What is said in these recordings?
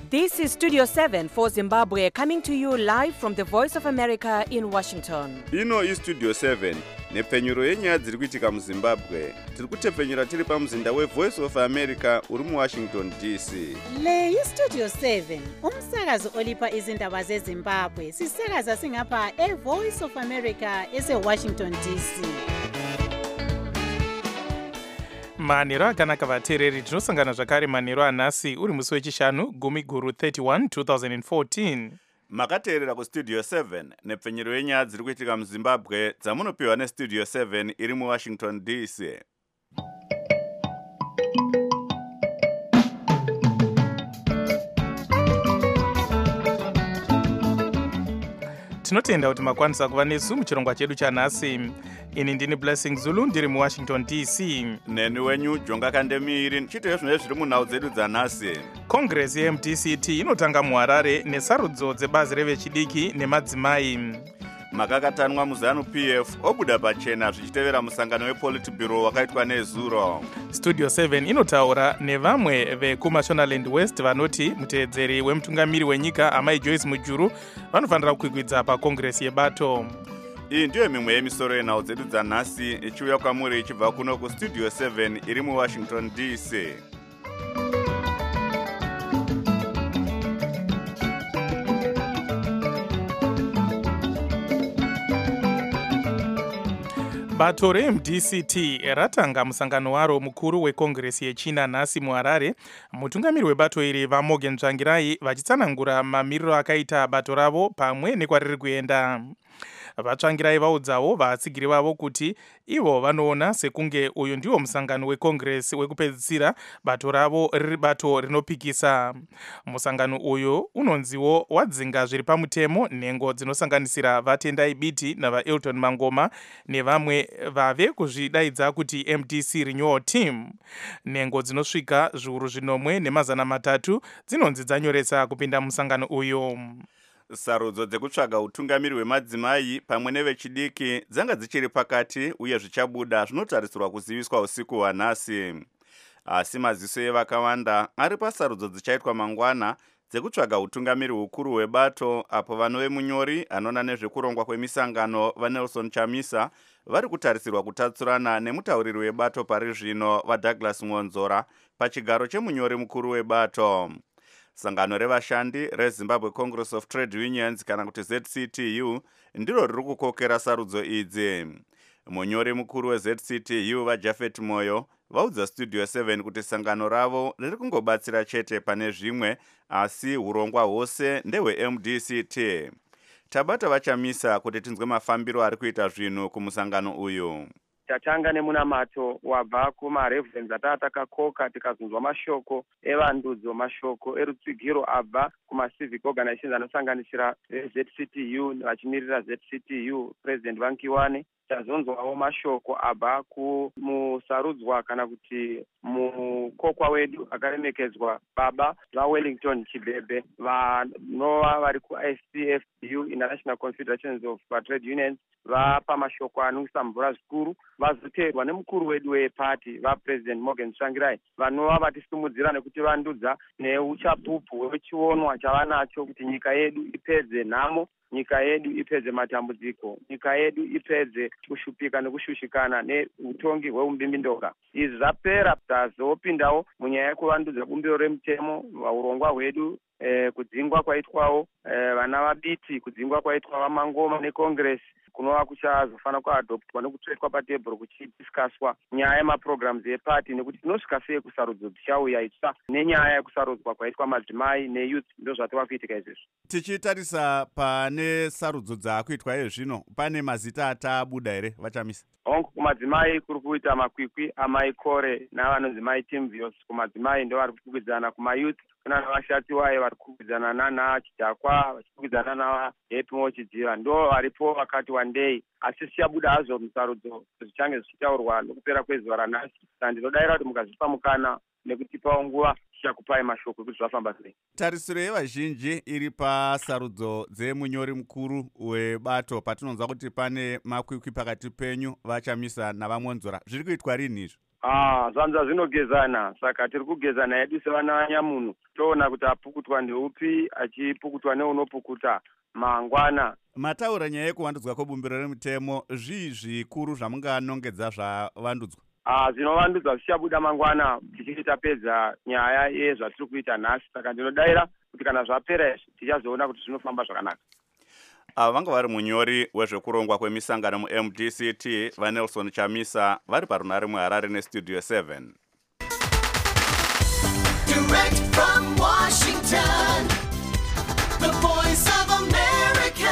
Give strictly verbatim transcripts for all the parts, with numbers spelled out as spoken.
This is Studio seven for Zimbabwe, coming to you live from the Voice of America in Washington. Ino is Studio seven, nepfenyuro yenyaya dziri kuitika muZimbabwe. Tiri kutepfenyura tiri pamuzinda weVoice of America uri muWashington D C. Le iStudio seven, umsakazo olipa izindaba zeZimbabwe. Sisakaza singapha eVoice of America eseWashington D C. manheru akanaka vateereri, tinosangana zvakare manheru anhasi uri musi wechishanu gumi guru thirty-one twenty fourteen. Makateerera kuStudio seven, nepfenyuro yenyaya dziri kuitika muZimbabwe dzamunopiwa neStudio seven iri muWashington D C. Tinotenda kuti makwanisa kuva nesu muchirongwa chedu chanhasi. Ini ndini Blessing Zulu, ndiri muWashington D C. Neni wenyu Jonga Kandemiiri, nchiteyo zvinhu zviri munhau dzedu dzanhasi. Congress yeM D C T inotanga muHarare nesarudzo dzebazi revechidiki nemadzimai. Makakatanwa muZanu P F obuda pachena zvichitevera musangano wePolitburo wakaitwa nezuro. Studio seven inotaura nevamwe vekuMashonaland West vanoti muteedzeri wemutungamiri wenyika Amai Joyce Mujuru vanofanira kukwikwidzwa paCongress yebato. Iyi ndiyo mimwe yemisoro yenhau dzedu dzanhasi ichiuya kwamuri ichibva kuno kuStudio seven iri muWashington D C. Bato reM D C T ratanga musangano waro mukuru weCongress yechina nhasi muHarare. Mutungamiri webato iri vaMorgan Tsvangirai vachitsanangura mamiriro akaita bato ravo pamwe nekwariri kuenda. Vatsvangirai vaudzawo vatsigiri vavo kuti ivo vanoona sekunge uyu ndiwo musangano weCongress wekupedzisira bato ravo riri bato rinopikisa. Musangano uyu unonziwo wadzinga zviri pamutemo nhengo dzinosanganisira vaTendai Biti navaElton Mangoma nevamwe vave kuzvidaidza kuti M D C Renewal Team. Nhengo dzinosvika zviuru zvinomwe nemazana matatu dzinonzi dzanyoresa kupinda musangano uyu. Sarudzo dzekutsvaga utungamiri hwemadzimai pamwe nevechidiki dzanga dzichiri pakati uye zvichabuda zvinotarisirwa kuziviswa usiku hwanhasi. Asi maziso evakawanda ari pasarudzo dzichaitwa mangwana dzekutsvaga utungamiri hukuru hwebato, apo vanove munyori anoona nezvekurongwa kwemisangano vaNelson Chamisa vari kutarisirwa kutatsurana nemutauriri webato pari zvino vaDouglas Ngonzora pachigaro chemunyori mukuru webato. Sangano revashandi reZimbabwe Congress of Trade Unions kana kuti Z C T U ndiro riri kukokera sarudzo idzi. Munyori mukuru weZ C T U vaJafet Moyo vaudza Studio seven kuti sangano ravo riri kungobatsira chete pane zvimwe, asi hurongwa hwose ndehweM D C T. Tabata vachamisa kuti tinzwe mafambiro ari kuita zvinhu kumusangano uyu. Tatanga nemunamato wabva kumareferensi atava takakoka tikazunzwa mashoko evandudzo, mashoko erutsigiro abva kumacivil organizations anosanganisira Z C T U vachimirira Z C T U President Vankiwane. Tazonzwawo mashoko abva kumusarudzwa kana kuti mukokwa wedu akaremekedzwa baba vaWellington Chibebe vanova vari kuI C F U International Confederations of Trade Unions vapa mashoko anwisa mvura zvikuru, vazoteerwa nemukuru wedu wepati vaPresident Morgan Tsvangirai vanova vatisumudzira nekuti vandudza neuchapupu hwechionwa chavanacho kuti nyika yedu ipedze nhamo, nyika yedu ipedze matambudziko, nyika yedu ipedze kushupika nekushushikana neutongi hweumbimbindoka. Izvi zvapera tazopindawo munyaya yekuvandudza bumbiro remutemo, urongwa hwedu eh, kudzingwa kwaitwawo eh, vana vaBiti, kudzingwa kwaitwa vaMangoma neCongress kunova kuchazofanira kuadoptwa nekutsvetwa patebhuru kuchidiscuswa nyaya yemaprograms epati nekuti tinosvika sei kusarudzo dzichauya itsva nenyaya yekusarudzwa kwaitwa madzimai neyouth. Ndo zvatova kuitika izvezvi. Tichitarisa pane sarudzo dzaakuitwa izvino, pane mazita atabuda here vachamisa? Hongu kumadzimai kuri kuita makwikwi Amai Kore navanonzi Mai Timvios. Kumadzimai ndo vari kukwikwidzana, kumayouth kuna navashati waye vari kukwikwidzana nana Chidakwa vachikwikwidzana navaHappy Mochidziva, ndo varipo vakati wandei. Asi zvichabuda hazvo musarudzo zvichange zvichitaurwa nokupera kwezuva ranhasi. Saka ndinodayira kuti mukazvipa mukana nekutipawo nguva tichakupai mashoko ekuti zvafamba sei. Tarisiro yevazhinji iri pasarudzo dzemunyori mukuru webato patinonzwa kuti pane makwikwi pakati penyu vachamisa navaMonzora. Zviri kuitwa rini izvo? Ah, zvanza zvinogezana, saka tiri kugezana yedu sevana vanyamunhu toona kuti apukutwa ndeupi achipukutwa neunopukuta mangwana. Mataura nyaya yekuvandudzwa kwebumbiro remutemo, zvii zvikuru zvamunganongedza zvavandudzwa? Ah, zvinovandudzwa zvichabuda mangwana tichiti tapedza nyaya yezvatiri kuita nhasi, saka ndinodayira kuti kana zvapera izvi tichazoona kuti zvinofamba zvakanaka. Ava vanga vari munyori wezvekurongwa kwemisangano mu-M D C T vaNelson Chamisa vari parunare muHarare nestudio seven. Direct from Washington, the voice of America,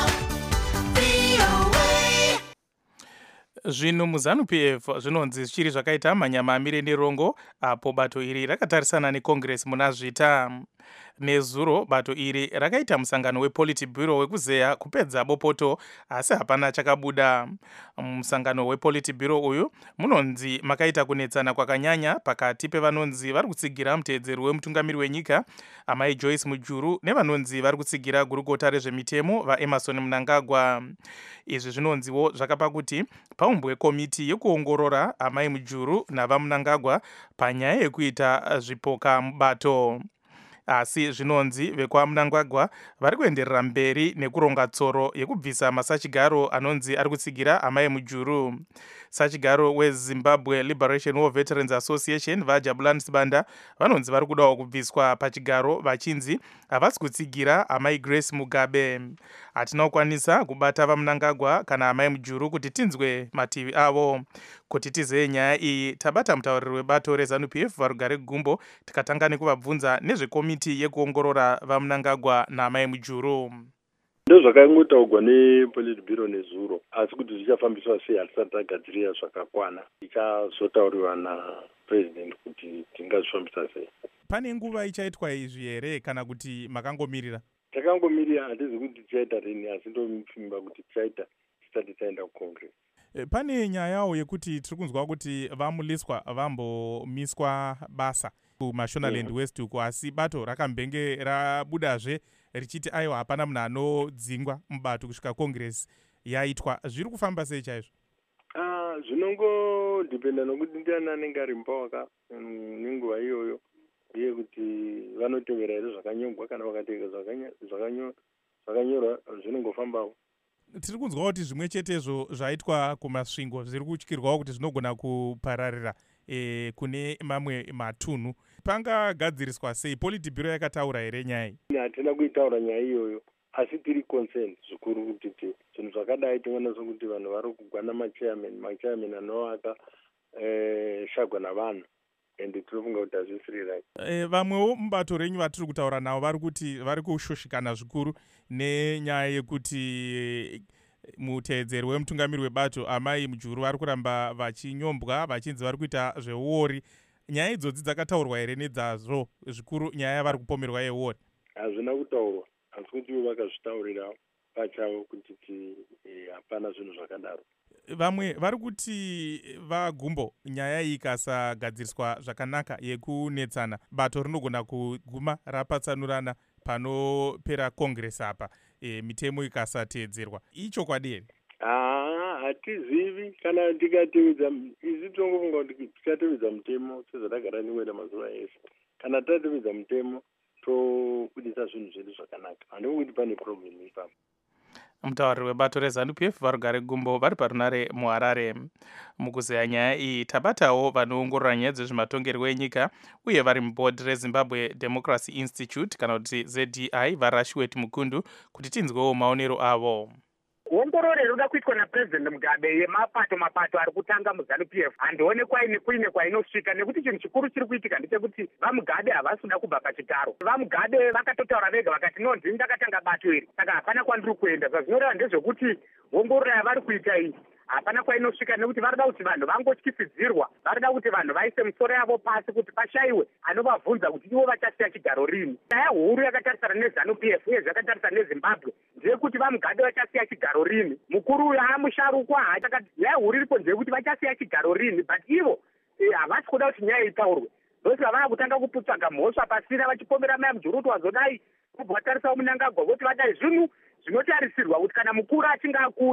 V O A. Zvino muZanu-P F zvinonzi zvichiri zvakaita manyama amire nerongo apo bato iri rakatarisana neCongress muna zvita. Nezuro bato iri rakaita musangano wePolitburo wekuzeya kupedza bopoto asi hapana chakabuda. Musangano wePolitburo uyu munonzi makaita kunetsana kwakanyanya pakati pevanonzi vari kutsigira muteedzeri wemutungamiri wenyika amai Joyce Mujuru nevanonzi vari kutsigira gurukota rezvemitemo vaEmerson Mnangagwa. Izvi zvinonziwo zvakapa kuti paumbwe komiti yekuongorora amai Mujuru navaMnangagwa panyaya yekuita zvipoka mubato. Asi zvinonzi vekwaMnangagwa vari kuenderera mberi nekuronga tsoro yekubvisa masachigaro anonzi ari kutsigira amai Mujuru. Sachigaro weZimbabwe Liberation War Veterans Association vaJabulani Sibanda vanonzi vari kudawo kubviswa pachigaro vachinzi havasi kutsigira amai Grace Mugabe. Hatina kukwanisa kubata vaMnangagwa kana amai Mujuru kuti tinzwe mativi avo. Kuti tizeye nyaya iyi tabata mutauriri webato reZanu-P F varugare Gumbo tikatanga nekuvabvunza nezvekomiti yekuongorora vaMnangagwa naamai Mujuru. Ndozvakangotaurwa nePolitburo nezuro, asi kuti zvichafambiswa sei hatisati tagadzirira zvakakwana. Ichazotauriwa naPresident kuti tingazvifambisa sei. Pane nguva ichaitwa izvi here kana kuti makangomirira? Takangomirira, hatizi kuti tichaita rini, asi ndomupfimba kuti tichaita tisati taenda kuCongress. Pane nyayawo yekuti tiri kunzwa kuti vamuliswa vambomiswa basa kuMashonaland mm. West uko, asi bato rakambenge rabudazve richiti aiwa hapana munhu anodzingwa mubato kusvika Congress yaitwa. Zviri kufamba sei chaizvo? Ah, zvinongodhipenda nokuti ndiani anenge ari mupawaka nenguva iyoyo, uye kuti vanotevera here zvakanyongwa kana vakatevera zvakanyorwa zvinongofambawo. Tiri kunzwa kuti zvimwe chetezvo zvaitwa kumasvingo zviri kutyirwawo kuti zvinogona kupararira e, kune mamwe matunhu. Pangagadziriswa sei? Politburo yakataura here nyaya iyi? Hatina kuitaura nyaya iyoyo, asi tiri concerned zvikuru kuti zvinhu zvakadai tinoona sokuti vanhu vari kugwana machairman machairman anovaka eh, shagwa navanhu, ende tinofunga kuti hazvisiri right. E, vamwewo mubato renyu vatiri kutaura navo vari kuti vari kushoshikana zvikuru nenyaya yekuti e, muteedzeri wemutungamiri webato amai Mujuru vari kuramba vachinyombwa vachinzi vari kuita zveuori. Nyaya idzodzi dzakataurwa here nedzazvo zvikuru nyaya yavari kupomerwa yeuori? Hazvina kutaurwa, asi kuti vakazvitaurira pachavo kuti hapana e, zvinhu zvakadaro. Vamwe vari kuti vaGumbo nyaya iyi ikasagadziriswa zvakanaka yekunetsana bato rinogona kuguma rapatsanurana panopera Congress apa, e, mitemo ikasateedzerwa. Ichokwadi here? Ah, hatizivi kana tikatevedza izi tongofunga kuti tikatevedza mutemo sezvatagara niwera mazuva ese. Kana tatevedza mutemo tobudisa zvinhu zvedu zvakanaka. Handiko kuti pane problem ipapo. Mutauriri webato reZanu-P F varugare Gumbo vari parunare muHarare. Mukuzeya nyaya iyi tabatawo vanoongorora nyaya dzezvematongerwo enyika uye vari mubhodhi reZimbabwe Democracy Institute kana kuti Z D I vaRashwet Mukundu kuti tinzwewo maonero avo. Ongororo roda kuitwa naPresident Mugabe yemapato mapato ari kutanga muZanu-P F handionekwa ine kuine kwainosvika, nekuti chinhu chikuru chiri kuitika ndechekuti vaMugabe havasi kuda kubva pachigaro. VaMugabe vakatotaura vega vakati nonzi ndakatanga bato iri saka hapana kwandiri kuenda. Zvazvinoreva ndezvekuti ongororo yavari kuita iyi hapana kwainosvika, nekuti varida kuti vanhu vangotyisidzirwa, varida kuti vanhu vaise misoro yavo pasi kuti pashayiwe anovabvunza kuti ivo vachasiya chigaro rini. Nyaya huru yakatarisana neZanu-P F uye zvakatarisana neZimbabwe ndeyekuti vaMugabe vachasiya chigaro rini. Mukuru uyu amusharukwa haachakati nyaya huru iripo ndeyekuti vachasiya chigaro rini, but ivo havasi kuda kuti nyaya itaurwe. Ndosi vava kutanga kuputsvaga mhosva pasina vachipomera mai Mujuru kuti wazodai kubva vatarisa Mnangagwa voti vadai zvinhu zvinotarisirwa kuti kana mukuru achinge akura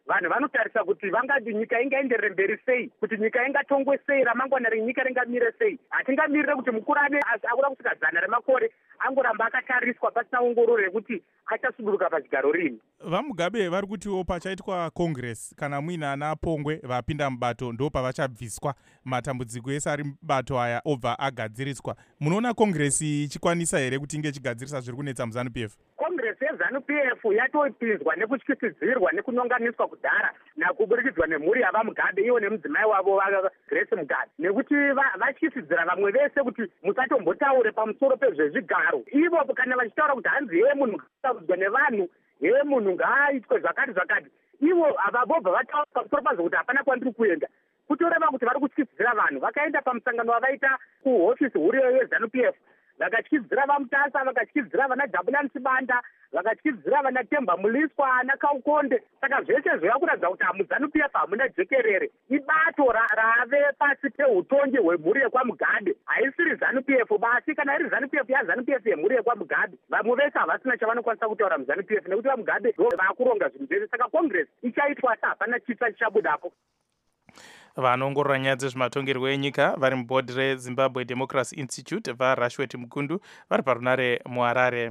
vanhu vanotarisa kuti vangati nyika ingaenderere mberi sei, kuti nyika ingatongwe sei, ramangwana renyika ringamire sei. Hatingamirire kuti mukuru ane akuda kusvika zana remakore angoramba akatariswa pasina ongororo yekuti achasuduruka pachigaro rini. VaMugabe vari kutiwo pachaitwa congress kana muina ana Pongwe vapinda mubato ndo pavachabviswa matambudziko ese ari mubato aya obva agadziriswa. Munoona congress ichikwanisa here kuti inge chigadzirisa zviri kunetsa muZanu P F? Congress yeZanu P F yatopinzwa nekutyisidzirwa nekunonganiswa kudhara nakuburikidzwa nemhuri yavaMugabe iwo nemudzimai wavo Grace Mugabe, nekuti vatyisidzira vamwe vese kuti musatombotaure pamusoro pezvezvigaro. Ivo kana vachitaura kuti hanzi yeye munhu ngaataudzwa nevanhu, yeye munhu ngaaitwe zvakati zvakati, ivo vobva vataura pamusoro pazvo kuti hapana kwandiri kuenda. Kutoreva kuti vari kutyisidzira vanhu. Vakaenda pamusangano wavaita kuhofisi huru yeZanu P F, vakatyidzidzira vaMutasa, vakatyidzidzira vana Jabulani Sibanda, vakatyidzidzira vana Temba Muliswa, ana Kaukonde. Saka zvese zvava kuratidza kuti muZanu P F hamuna jekerere. Ibato rave pasi peutongi hwemhuri yekwaMugabe. Haisiri ZANU P F basi, kana iri ZANU P F yaZANU P F yemhuri yekwaMugabe. Vamwe vese havasina chavanokwanisa kutaura muZANU P F nekuti vaMugabe vakuronga zvinhu zvese. Saka Congress ichaitwa asi hapana chitsa chichabudapo. Vanoongorora nyaya dzezvematongerwo enyika vari mubhodhi reZimbabwe Democracy Institute vaRashwet Mukundu vari parunare muHarare.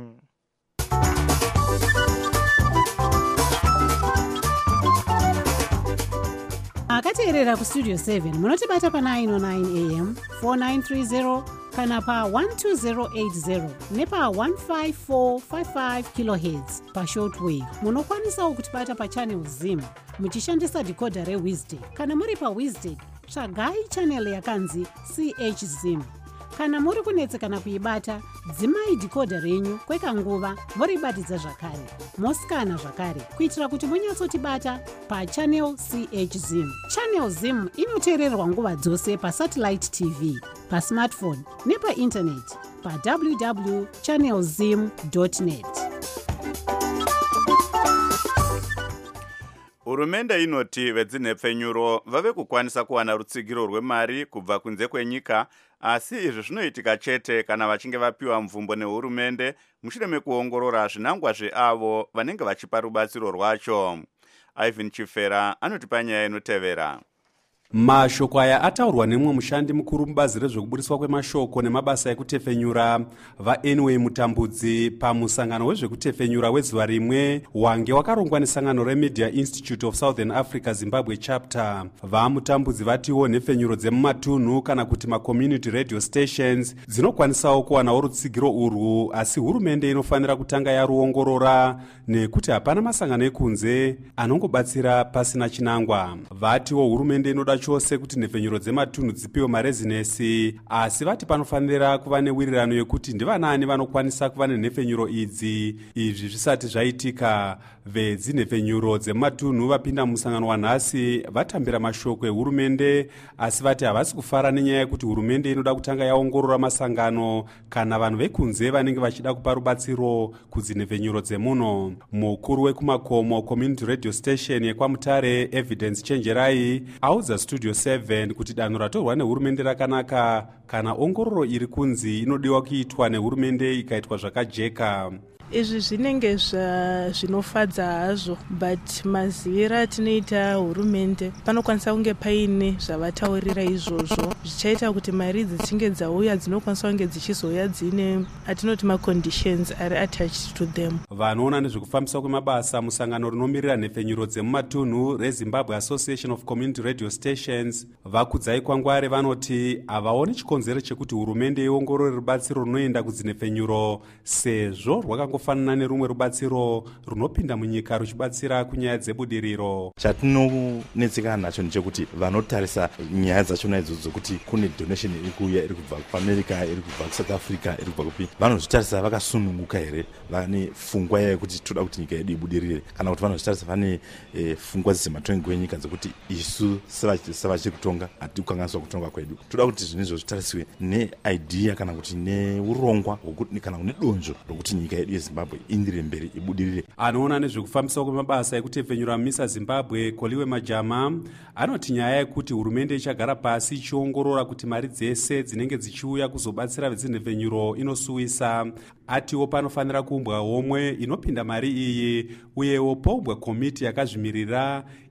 akateerera kustudio seven munotibata pa nine oh nine a m four nine three zero kana pa one two zero eight zero nepa one five four five five kilohertz pa shortwave. Munokwanisawo kutibata pa channel Zim muchishandisa decoder reWizard. Kana muri pa Wizard tsvagai channel yakanzi C H Zim. Kana muri kunetsekana kuibata, dzimai decoder renyu kwekanguva moribatidza zvakare. Mosikana zvakare kuitira kuti munyatsotibata pa channel C H Zim. Channel Zim inoteererwa nguva dzose pa satellite T V, pa smartphone nepa internet pa w w w dot channel zim dot net. Hurumende inoti vedzinhepfenyuro vave kukwanisa kuwana rutsigiro rwemari kubva kunze kwenyika, asi izvi zvinoitika chete kana vachinge vapiwa mvumbo nehurumende mushure mekuongorora zvinangwa zveavo vanenge vachipa rubatsiro rwacho. Ivan Chifera anotipa nyaya inotevera. Mashoko aya ataurwa nemwe mushandi mukuru mubazi rezvekuburiswa kwemashoko nemabasa ekutefenyura vaN W Mutambudzi pamusangano wezvekutefenyura wezuva rimwe wange wakarongwa nesangano reMedia Institute of Southern Africa Zimbabwe chapter. VaMutambudzi vatiwo nhefenyuro dzemumatunhu kana kuti macommunity radio stations dzinokwanisawo kuwanawo rutsigiro urwu, asi hurumende inofanira kutanga yaruongorora nekuti hapana masangano ekunze anongobatsira pasina chinangwa. Vatiwo hurumende inoda chose kuti nhefenyuro dzematunhu dzipiwe marezinesi, asi vati panofanira kuva newirirano yekuti ndivanani vanokwanisa kuva nenhefenyuro idzi. Izvi zvisati zvaitika, vedzinhefenyuro dzemumatunhu vapinda musangano wanhasi vatambira mashoko ehurumende, asi vati havasi kufara nenyaya yekuti hurumende inoda kutanga yaongorora masangano kana vanhu vekunze vanenge vachida kupa rubatsiro kudzinhefenyuro dzemuno. Mukuru wekumakomo community radio station yekwaMutare Evidence Chenjerai audza Studio seven kuti danho ratorwa nehurumende rakanaka kana ongororo iri kunzi inodiwa kuitwa nehurumende ikaitwa zvakajeka. Izvi zvinenge zvinofadza hazvo, but maziviro atinoita hurumende panokwanisa kunge paine zvavataurira izvozvo zvichaita kuti mari dzichinge dzauya dzinokwanisa kunge dzichizouya dzine atinoti maconditions ari attached to them. Vanoona nezvekufambiswa kwemabasa musangano rinomirira nhefenyuro dzemumatunhu reZimbabwe Association of Community Radio Stations vakudzai kwangware vanoti havaoni chikonzero chekuti hurumende iongorore rubatsiro runoenda kudzinhefenyuro sezvo rwaka kufanana nerumwe rubatsiro runopinda munyika ruchibatsira kunyaya dzebudiriro. Chatinonetsekana nacho ndechekuti vanotarisa nyaya dzachona idzodzo kuti kune donation iri kuuya iri kubva kuAmerica, iri kubva kuSouth Africa, iri kubva kupi, vanozvitarisa vakasununguka here, vane pfungwa yekuti toda kuti nyika yedu ibudirire, kana kuti vanozvitarisa vane pfungwa dzematongerwo enyika dzekuti isu savachiri kutonga hatidi kukanganiswa kutonga kwedu. Toda kuti zvinhu izvo zvitariswe neidea kana kuti neurongwa kana nedonzvo rokuti nyika yedu yeZimbabwe indire mberi ibudirire. Anoona nezvekufambiswa kwemabasa ekutefenyura misa Zimbabwe Koliwe Majama anoti nyaya yekuti hurumende ichagara pasi ichiongorora kuti mari dzese dzinenge dzichiuya kuzobatsira vedzinhefenyuro inosuwisa. Atiwo panofanira kuumbwa homwe inopinda mari iyi, uyewo paumbwa komiti yakazvimirira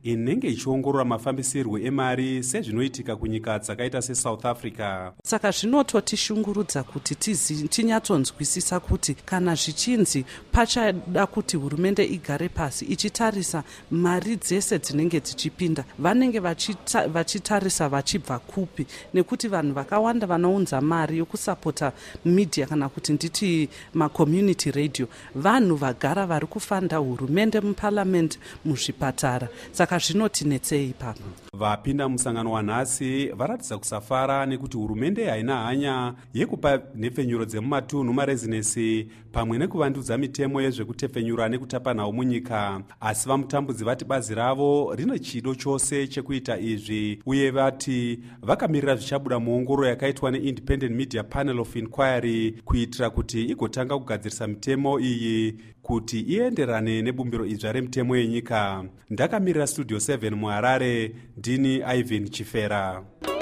inenge ichiongorora mafambisirwo emari sezvinoitika kunyika dzakaita sesouth Africa. Saka zvinototishungurudza kuti tizi tinyatsonzwisisa kuti kana zvichinzi pachada kuti hurumende igare pasi ichitarisa mari dzese dzinenge dzichipinda, vanenge vachita, vachitarisa vachibva kupi, nekuti vanhu vakawanda vanounza mari yokusapota media kana kuti nditi macommunity radio vanhu vagara vari kufanda hurumende muparliament, muzvipatara. Saka zvinotinetsei ipapo. Vapinda musangano wanhasi varatidza kusafara nekuti hurumende haina hanya yekupa nhepfenyuro dzemumatunhu marezinesi pamwe nekuvandudza mitemo yezvekutepfenyura nekutapa nhau munyika, asi vamutambudzi vati bazi ravo rine chido chose chekuita izvi, uye vati vakamirira zvichabuda muongororo yakaitwa neIndependent Media Panel of Inquiry kuitira kuti igotanga kugadzirisa mitemo iyi kuti ienderane nebumbiro idzva remitemo yenyika. Ndakamirira Studio seven muHarare, ndini Ivan Chifera.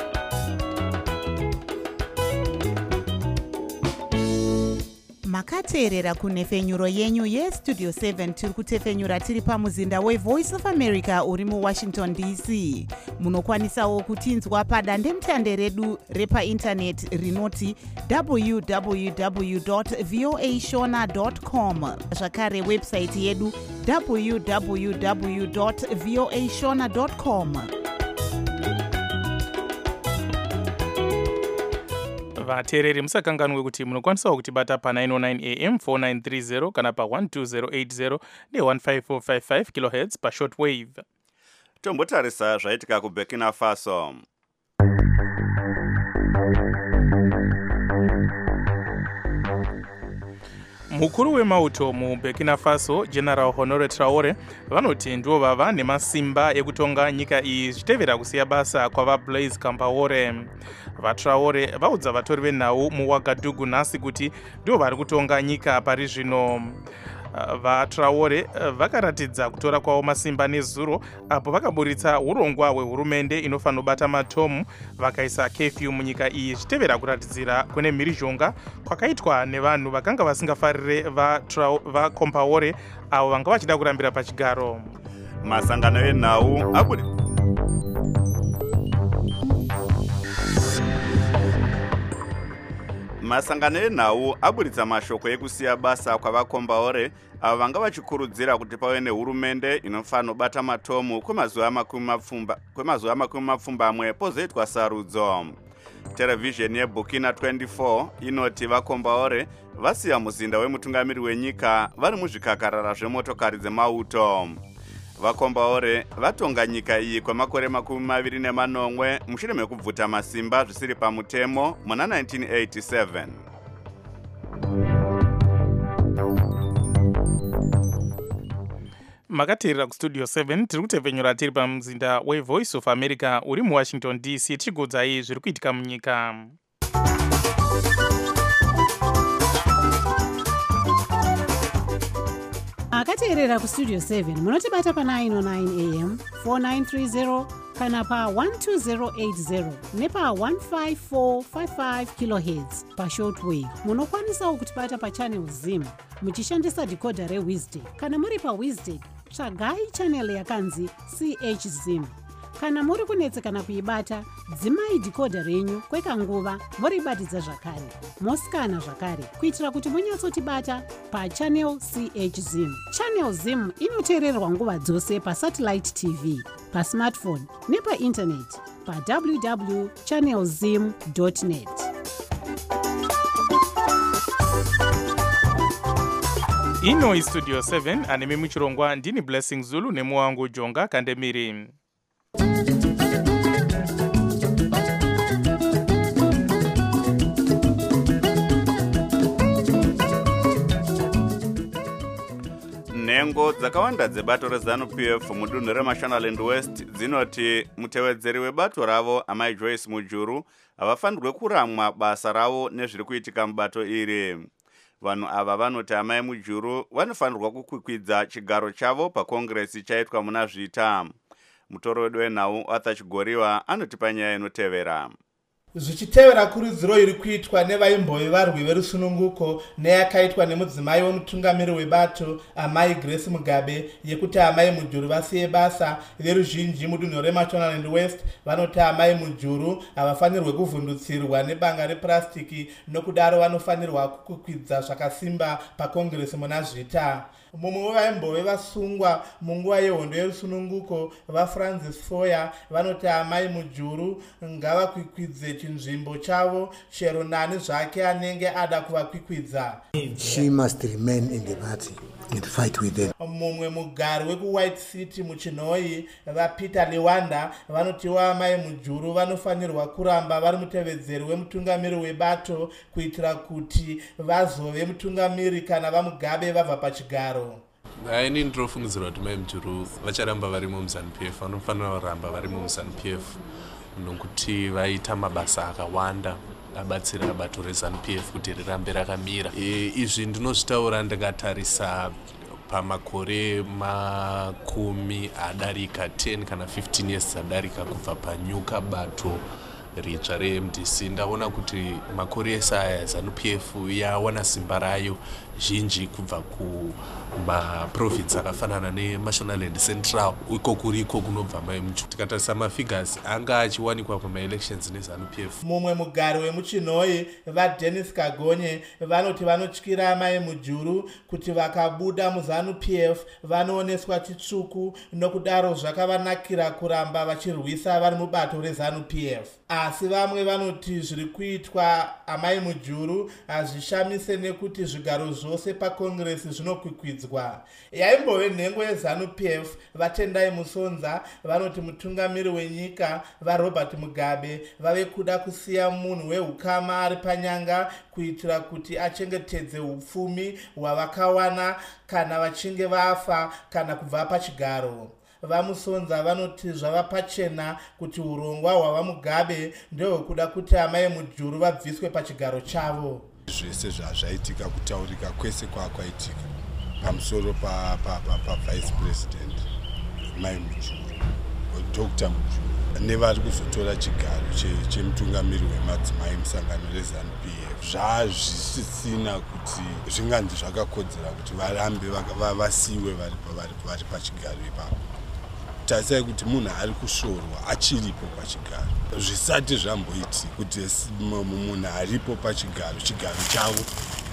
Makateerera kunhefenyuro yenyu yestudio seven tiri kutefenyura tiri pamuzinda weVoice of America uri muWashington D C. Munokwanisawo kutinzwa padandemutande redu repaindaneti rinoti w w w dot voa shona dot com, zvakare website yedu w w w dot voa shona dot com. vateereri musakanganwe kuti munokwanisawo kutibata pa nine oh nine a m four nine three zero kana pa one two zero eight zero ne one five four five five kilohertz pa shortwave. Tombotarisa zvaitika kuBurkina Faso. Mukuru wemauto muBurkina Faso, General Honore Traore, vanoti ndivo vava nemasimba ekutonga nyika iyi zvitevera kusiya basa kwava Blaise Compaoré. VaTraore vaudza vatori venhau muWagadugu nhasi kuti ndivo vari kutonga nyika pari zvino. VaTraore vakaratidza kutora kwavo masimba nezuro apo vakaburitsa urongwa hwehurumende inofanira kubata matomu, vakaisa curfew munyika iyi zvitevera kuratidzira kune mhirizhonga kwakaitwa nevanhu vakanga vasingafarire vaCompaoré avo vanga vachida kurambira pachigaro. Masangano enhau abudi Masangano enhau aburitsa mashoko ekusiya basa kwavaCompaoré avo vanga vachikurudzira kuti pave nehurumende inofanira kubata matomu kwemazuva makumi mapfumbamwe pozoitwa sarudzo. Televhizheni yeBurkina twenty-four inoti vaCompaoré vasiya muzinda wemutungamiri wenyika vari muzvikakarara zvemotokari dzemauto. VaCompaoré vatonga nyika iyi kwemakore makumi maviri nemanomwe mushure mekubvuta masimba zvisiri pamutemo muna nineteen eighty-seven. Makateerera kustudio seven tiri kutefenyura tiri pamuzinda weVoice of America uri muWashington D C tichikuudzai zviri kuitika munyika. akateerera kustudio seven munotibata pa nine oh nine a m four nine three zero kana pa one two zero eight zero nepa one five four five five kilohertz pashortwave. Munokwanisawo kutibata pachannel zim muchishandisa decoder reWisdom. Kana muri paWisdom tsvagai channel yakanzi C H zim. Kana muri kunetsekana kuibata, dzimai decoder renyu kwekanguva moribatidza zvakare mosikana zvakare kuitira kuti munyatsotibata pachannel C H zim. Channel zim inoteererwa nguva dzose pasatellite T V, pasmartphone nepaintaneti pa w w w dot channel zim dot net. Ino istudio seven anemi muchirongwa ndini Blessing Zulu nemuwangu Jonga Kandemiri. Nhengo dzakawanda dzebato reZanu P F mudunhu reMashonaland West dzinoti mutevedzeri webato ravo Amai Joyce Mujuru havafanirwe kuramwa basa ravo nezviri kuitika mubato iri. Vanhu ava vanoti Amai Mujuru vanofanirwa kukwikwidza chigaro chavo pakongresi chaitwa muna zvita. Mutoro wedu wenhau Arthur Chigoriwa anoti panyaya inotevera. zvichitevera kurudziro iri kuitwa nevaimbove varwi verusununguko neyakaitwa nemudzimai wemutungamiri webato amai Grace Mugabe yekuti amai Mujuru vasiye basa, veruzhinji mudunhu reMashonaland West vanoti amai Mujuru havafanirwe kuvhundutsirwa nebanga replastiki, nokudaro vanofanirwa kukwidza zvakasimba pakongresi muna zvita. Mumwe wevaimbove vasungwa munguva yehondo yerusununguko vaFrancis Foya vanoti amai Mujuru ngavakwikwidze chinzvimbo chavo chero nani zvake anenge ada kuvakwikwidza. She must remain in the party and fight with them. Mumwe mugari wekuWhite City muchinhoi vaPeter Lewanda vanotiwo amai Mujuru vanofanirwa kuramba vari mutevedzeri wemutungamiri webato kuitira kuti vazove mutungamiri kana vaMugabe vabva pachigaro. Ini ndinofungidzira kuti mai Mujuru vacharamba varimo muZANU-P F, vanofanira kuramba varimo muZANU-P F nokuti vaita mabasa akawanda abatsira bato reZANU-P F kuti rirambe rakamira. E, izvi ndinozvitaura ndingatarisa pamakore makumi adarika ten kana fifteen years adarika kubva panyuka bato ritsva reM D C. Ndaona kuti makore ese aya ZANU-P F yawana simba rayo zhinji kubva kumaprovinsi akafanana neMashonaland Central, iko kuriko kunobva mai Mujuru. Tikatarisa mafigures anga achiwanikwa pamaelections neZANU-P F. Mumwe mugari wemuchinhoi vaDennis Kagonye vanoti vanotyira mai Mujuru kuti vakabuda muZANU-P F vanooneswa chitsvuku, nokudaro zvakavanakira kuramba vachirwisa vari mubato reZANU-P F. Asi vamwe vanoti zviri kuitwa amai Mujuru hazvishamise nekuti zvigaro zvose pakongresi zvinokwikwidza. Yaimbove nhengo yeZANU-P F vaTendai Musonza vanoti mutungamiri wenyika vaRobert Mugabe vave kuda kusiya munhu wehukama ari panyanga kuitira kuti achengetedze upfumi hwavakawana kana vachinge vafa kana kubva pachigaro. VaMusonza vanoti zvava pachena kuti urongwa hwavaMugabe ndehwekuda kuti amai Mujuru vabviswe pachigaro chavo. Zvese zvazvaitika kutaurika kwese kwakwaitika pamusoro pavice president mai Mujuru, Dr Mujuru nevari kuzotora chigaro chemutungamiri wemadzimai musangano reZANU-P F, zvazvisisina kuti zvinganzi zvakakodzera kuti varambe vasiyiwe vari pachigaro ipapo. Tarisai kuti munhu ari kushorwa achiripo pachigaro, zvisati zvamboiti kuti munhu aripo pachigaro, chigaro chavo,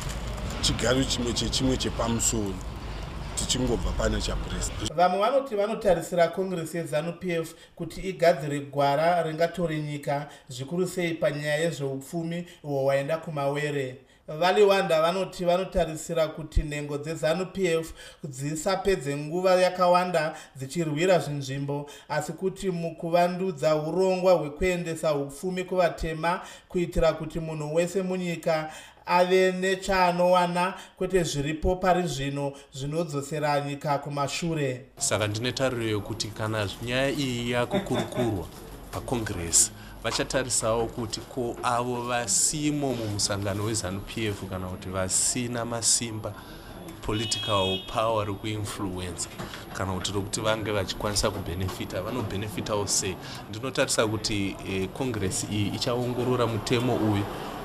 chigaro chimwe chechimwe chepamusoro tichingobva pane chapuresidenti. Vamwe vanoti vanotarisira kongresi yeZANU-P F kuti igadzire gwara ringatore nyika zvikuru sei panyaya yezveupfumi uhwo hwaenda kumawere. VaLewanda vanoti vanotarisira kuti nhengo dzeZANU-P F dzisapedze nguva yakawanda dzichirwira zvinzvimbo, asi kuti mukuvandudza urongwa hwekuendesa upfumi kuvatema kuitira kuti munhu wese munyika ave nechaanowana kwete zviripo pari zvino zvinodzosera nyika kumashure. Saka ndine tariro yokuti kana nyaya iyi yakukurukurwa pakongresi vachatarisawo kuti ko avo vasimo mumusangano weZANU-P F kana kuti vasina masimba political power rekuinfluence kana kuti rokuti vange vachikwanisa kubenefita vanobenefitawo sei. Ndinotarisa kuti eh, kongresi iyi ichaongorora mutemo uyu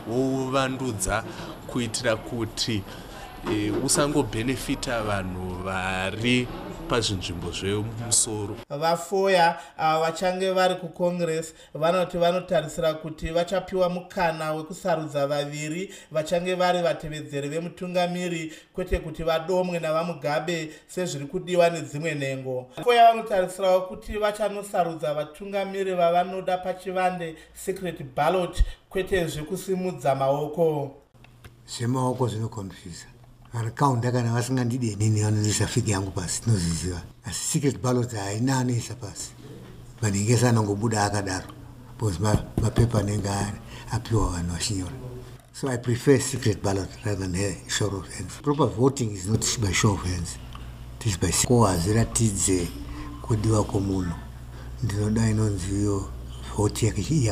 wovandudza kuitira kuti e, usangobenefita vanhu vari pazvinzvimbo zvemusoro. VaFoya ava vachange vari kukongresi vanoti vanotarisira kuti vachapiwa mukana wekusarudza vaviri vachange vari vatevedzeri vemutungamiri kwete kuti vadomwe navaMugabe sezviri kudiwa nedzimwe nhengo. VaFoya vanotarisirawo kuti vachanosarudza vatungamiri vavanoda pachivande secret ballot kwete zvekusimudza maoko. Zvemaoko zvinokonfisa. Varakaunda kana vasingandide nini vanonisa figi yangu pasi tinoziziva. Asi secret ballot haina anoisa pasi. Vanengesa anongobuda akadaro. Because mapepa anenge apiwa vanhu vachinyora. So I prefer secret ballot rather than a show of hands. Proper voting is not by show of hands. It is by ko haziratidze kudiwa kwomunhu. Ndinoda inonziyo vote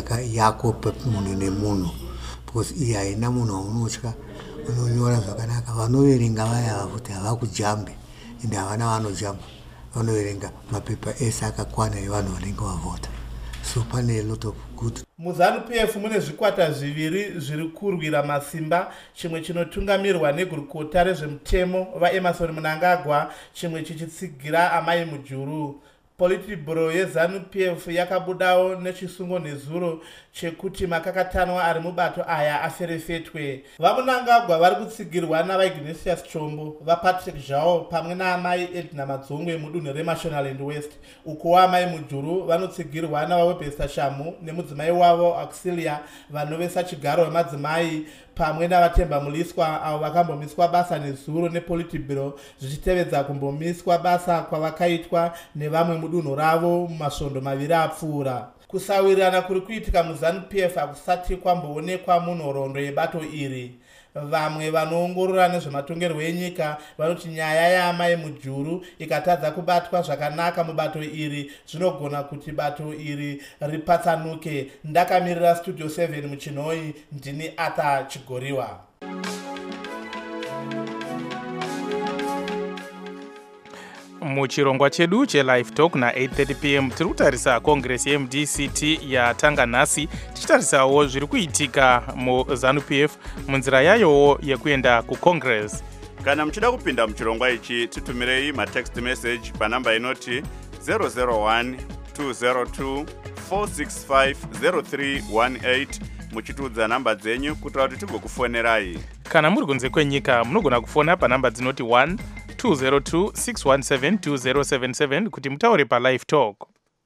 yako munhu nemunhu. Because iyi haina munhu waunotya unonyora zvakanaka. Vanoverenga vaya kuti havakujambe ende havana vanojamba. Vanoverenga mapepa ese akakwana evanhu vanenge vavhota. so pane a lot of good. muzanu-p f mune zvikwata zviviri zviri kurwira masimba, chimwe chinotungamirwa negurukota rezvemutemo vaemarson Mnangagwa, chimwe chichitsigira amai mujuru. Politburo yezanu-p f yakabudawo nechisungo nezuro chekuti makakatanwa ari mubato aya aferefetwe. vaMnangagwa vari kutsigirwa navaignatius Chombo, vapatrick Zhao pamwe naamai Edna Madzongwe mudunhu reMashonaland West, uko amai mujuru vanotsigirwa navaWebster Shamu nemudzimai wavo Auxilia vanovesa chigaro wemadzimai pamwe navatemba muliswa avo vakambomiswa basa nezuro nepolitburo zvichitevedza kumbomiswa basa kwavakaitwa nevamwe mudunhu ravo mumasvondo maviri apfuura. Kusawirirana kuri kuitika muzanu-p f hakusati kwamboonekwa munhoroondo yebato iri. Vamwe vanoongorora nezvematongerwo enyika vanoti nyaya yaamai mujuru ikatadza kubatwa zvakanaka mubato iri zvinogona kuti bato iri ripatsanuke. Ndakamirira Studio seven muchinhoi, ndini Arthur Chigoriwa. muchirongwa chedu chelive talk na-eight thirty p m tiri kutarisa kongresi ye-M D C T yatanga nhasi, tichitarisawo zviri kuitika muzanu-p f munzira yayowo yekuenda kucongress. Kana muchida kupinda muchirongwa ichi, titumirei matext message panamba inoti zero zero one two zero two four six five zero three one eight muchitudza namba dzenyu kuitira kuti tigokufonerai. Kana muri kunze kwenyika munogona kufona panamba dzinoti one two zero two six one seven two zero seven seven kuti mutaure palive talk.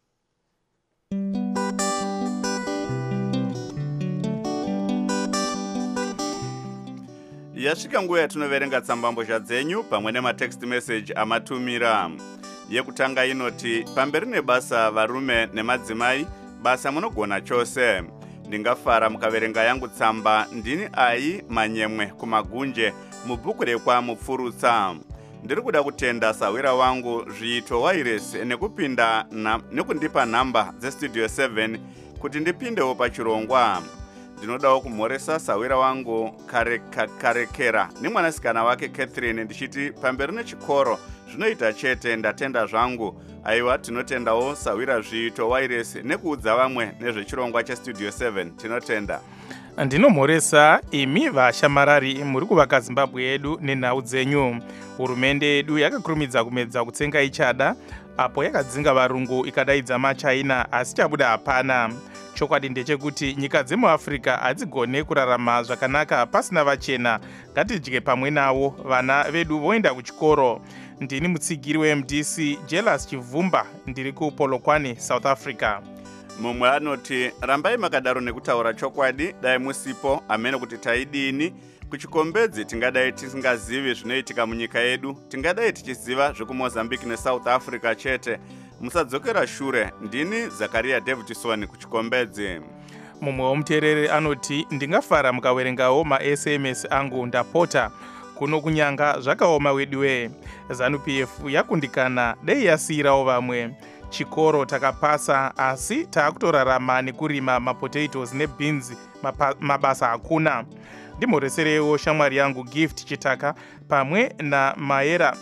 Yasvika nguva yatinoverenga tsambambozha dzenyu pamwe nematext message amatumira. Yekutanga inoti, pamberi nebasa varume nemadzimai, basa munogona chose. Ndingafara mukaverenga yangu tsamba, ndini ai Manyemwe kumagunje mubhuku rekwa mupfurutsa. Ndiri kuda kutenda sawira wangu zviito wairesi nekupinda na, nekundipa namba dzestudio seven kuti ndipindewo pachirongwa. Ndinodawo kumhoresa sawira wangu Karekera kare, kare nemwanasikana wake Catherine ndichiti pamberi nechikoro zvinoita chete ndatenda zvangu. Aiwa, tinotendawo sawira zviito wairesi nekuudza vamwe nezvechirongwa chestudio seven. Tinotenda. Ndinomhoresa imi vashamarari muri kuvaka Zimbabwe yedu nenhau dzenyu. Hurumende yedu yakakurumidza kumedza kutsenga ichada apo yakadzinga varungu ikadaidza maChina, asi chabuda hapana. Chokwadi ndechekuti nyika dzemuAfrica hadzigone kurarama zvakanaka pasina vachena. Ngatidye pamwe navo, vana vedu voenda kuchikoro. Ndini mutsigiri we-M D C Jealous Chivumba, ndiri kuPolokwane, South Africa. Mumwe anoti, rambai makadaro nekutaura chokwadi, dai musipo amene kuti taidini. Kuchikombedzi tingadai tisingazivi zvinoitika munyika yedu, tingadai tichiziva zvekuMozambique neSouth Africa chete. Musadzokera shure. Ndini Zakaria Davidson kuchikombedzi. Mumwe womuteereri anoti, ndingafara mukaverengawo ma-S M S angu ndapota. Kuno kunyanga zvakaoma weduwe. Zanu-p f yakundikana dei yasiyirawo vamwe. Chikoro takapasa asi taakutorarama nekurima mapotatoes nebeans, mabasa hakuna. Ndimhoreserewo shamwari yangu Gift Chitaka pamwe na Maera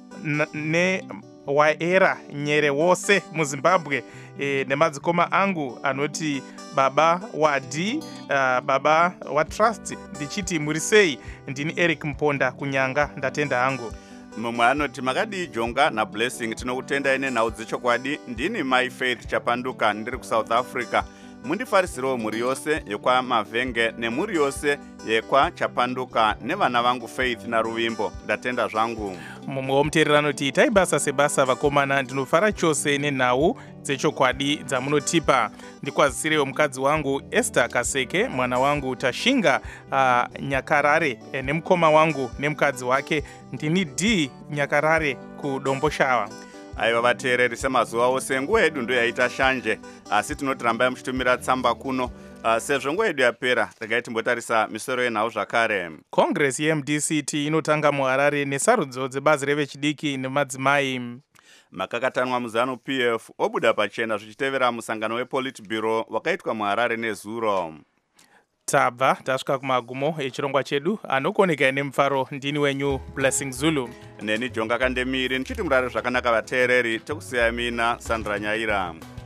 ne Waera Nyere wose muZimbabwe e, nemadzikoma angu anoti baba wadi uh, baba wa Trust ndichiti murisei. Ndini Eric Mponda kunyanga, ndatenda hangu. Mumwe anoti makadi jonga na Blessing tinokutenda ine nhau dzechokwadi. Ndini My Faith Chapanduka ndiri kuSouth Africa. Mundifarisirewo muri yose yekwa Mavhenge nemuri yose yekwa Chapanduka nevana vangu Faith na Ruvimbo, ndatenda zvangu. Mumwe womuteereri anoti taibasa sebasa vakomana, ndinofara chose nenhau dzechokwadi dzamunotipa. Ndikwazisirewo mukadzi wangu Esther Kaseke, mwana wangu Tashinga uh, Nyakarare e, nemukoma wangu nemukadzi wake. Ndini D Nyakarare kuDomboshawa. Aiva vateereri, semazuva ose nguva yedu ndo yaita shanje, asi tinoti rambai muchitumira tsamba kuno. Uh, sezvo nguva yedu yapera, regai timbotarisa misoro yenhau zvakare. Kongresi ye-M D C T inotanga muHarare nesarudzo dzebazi revechidiki nemadzimai. Makakatanwa muzanu-p f obuda pachena zvichitevera musangano wePolitburo wakaitwa muHarare nezuro. Tabva tasvika kumagumo echirongwa chedu, anokoneka nemufaro. Ndini wenyu Blessing Zulu. Neni Jonga Kandemiri, nichiti murare zvakanaka vateereri, tokusiyai mina Sandra Nyaira.